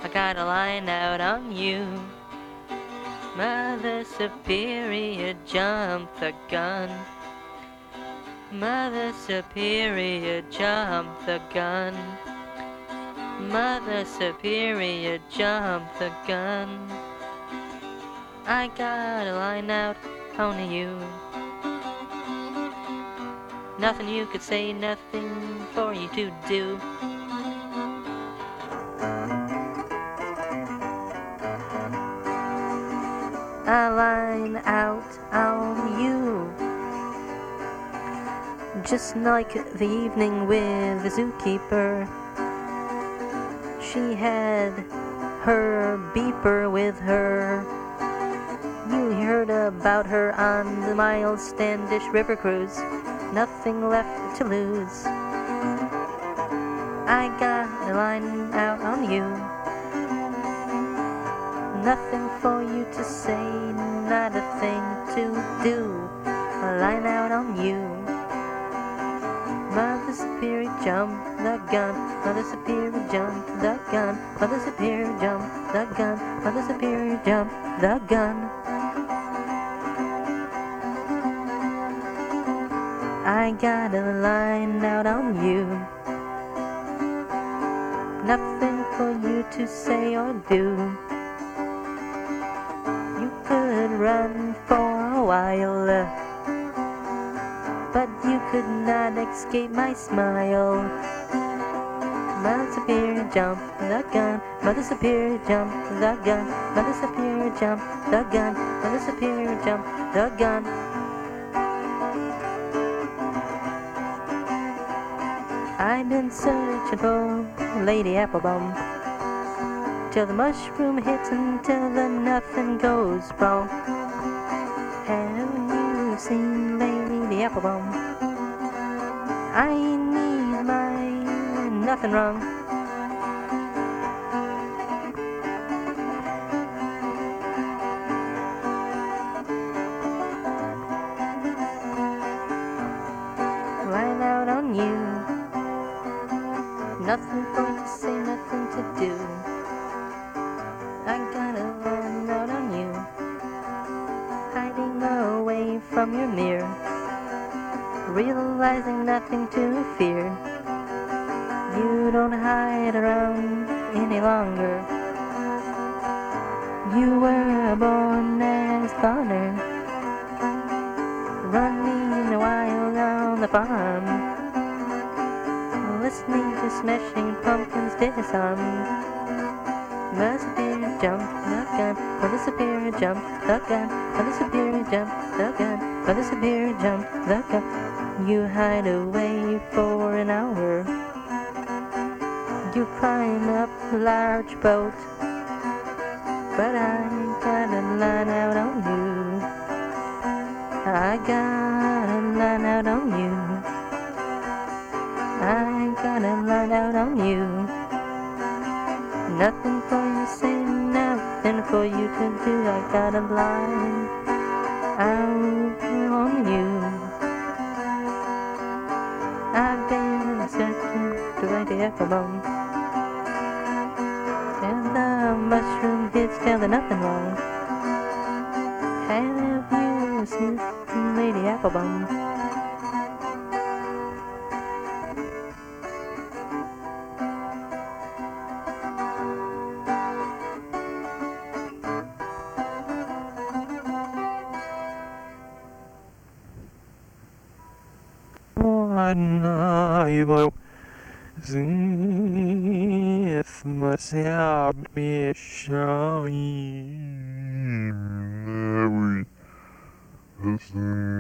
I got a line out on you. Mother Superior, jump the gun. Mother Superior, jump the gun. Mother Superior, jump the gun. I got a line out on you. Nothing you could say, nothing for you to do. A line out on you. Just like the evening with the zookeeper, she had her beeper with her. You heard about her on the Miles Standish River Cruise. Nothing left to lose. I got a line out on you. Nothing for you to say, not a thing to do. A line out on you. Mother Superior, jump the gun. Mother Superior, jump the gun. Mother Superior, jump the gun. Mother Superior, jump the gun. I got a line out on you. Nothing for you to say or do. You could run for a while, but you could not escape my smile. Mother Superior, jump the gun. Mother Superior, jump the gun. Mother Superior, jump the gun. Mother Superior, jump the gun. I've been searching for Lady Applebaum till the mushroom hits, until the nothing goes wrong. Have you seen Lady Applebaum? I need my nothing wrong. Line out on you. Nothing for you to say, nothing to do. I got a line out on you. Hiding away from your mirror, realizing nothing to fear. You don't hide around any longer. You were born as Bonner, running wild on the farm, listening to Smashing Pumpkins disarm. Mother Superior, jump the gun. Mother Superior, jump the gun. Mother Superior, jump the gun. Mother Superior, jump the gun. You hide away for an hour. You climb up a large boat, but I got a line out on you. I got a line out on you. I got a line out on you. Nothing for you to say, nothing for you to do. I got a line out on you. I've been searching to Lady Applebaum, and the mushroom hits till there's nothing wrong. Have you seen Lady Applebaum? I will if myself be showing every